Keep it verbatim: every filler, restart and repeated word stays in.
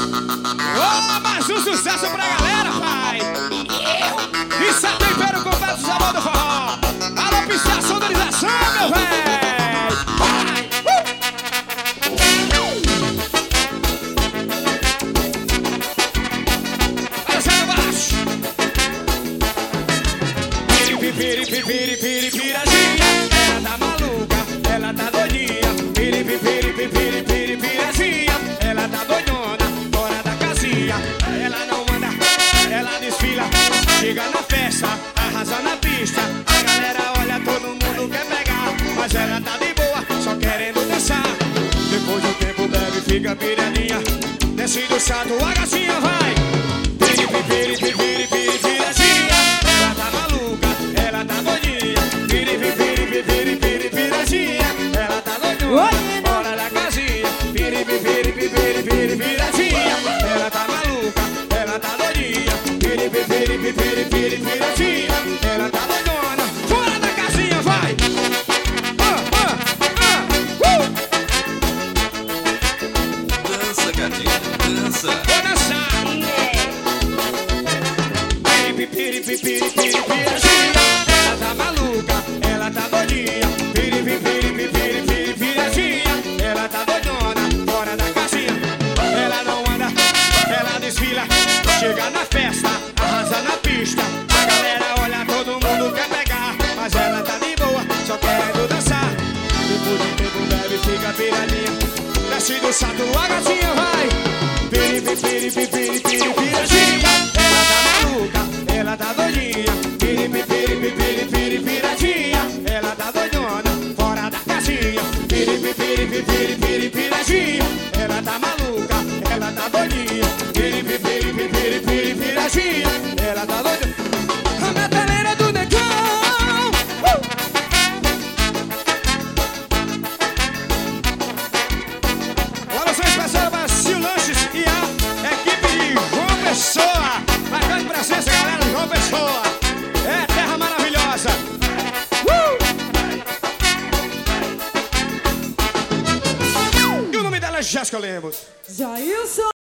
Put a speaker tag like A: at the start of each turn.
A: Oh, mais um sucesso pra galera, pai. Isso é tempero completo, sabor do forró. Alô, pista, sonorização, meu véi. Vai. Olha só embaixo. Piri, piri, piri, piri, piri, pirazinha. Ela tá maluca, ela tá doidinha. Piri, piri, piri, piri, piri, pirazinha. Ela tá doidona, fora da casinha. Ela não anda, ela desfila. Chega na festa, arrasa na pista. A galera olha, todo mundo quer pegar. Mas ela tá de boa, só querendo dançar. Depois do tempo bebe, fica piradinha. Desce do salto, a gatinha vai. Piri, piri, piri, piri, piri, pirazinha. Ela tá maluca, ela tá doidinha. Piri, piri, piri, piri, piri, pirazinha. Ela tá doidona, fora da casinha. Piri, piri, piri, piri, piri, pirazinha. Ela tá maluca, ela tá doidinha. Piri, piri, piri, piri, piri, pirazinha. Ela tá doidona, fora da casinha, vai. Ah, ah, ah, uh.
B: Dança, gatinha, dança.
A: Vou dançar. Piri, piri, piri, piri, piri, pirazinha. Ela tá maluca, ela tá doidinha. Piri, piri, piri, piri, piri, pirazinha. Ela tá doidona, fora da casinha. Ela não anda, ela desfila. Chega na festa, arrasa na pista. A galera olha, todo mundo quer pegar. Mas ela tá de boa, só querendo dançar. Depois de tempo bebe, fica piradinha. Desce do salto, a gatinha vai. Piri, piri, piri, piri, piri, pirazinha. Ela tá maluca, ela tá doidinha. Piri, piri, piri, piri, piri, piradinha. Ela tá doidona, fora da casinha. Piri, piri, piri, piri, piri, piradinha. Ela tá maluca, ela tá doidinha. Piri, piri, piri, piri, piri, piradinha. Ela tá doidona. A metaleira do negão. Uh! Agora sou especial para Sil Lanches e a equipe de João Pessoa. Marcando presença, galera de João Pessoa. É terra maravilhosa. Uh! E o nome dela é Jéssica Lemos.
C: Jailson.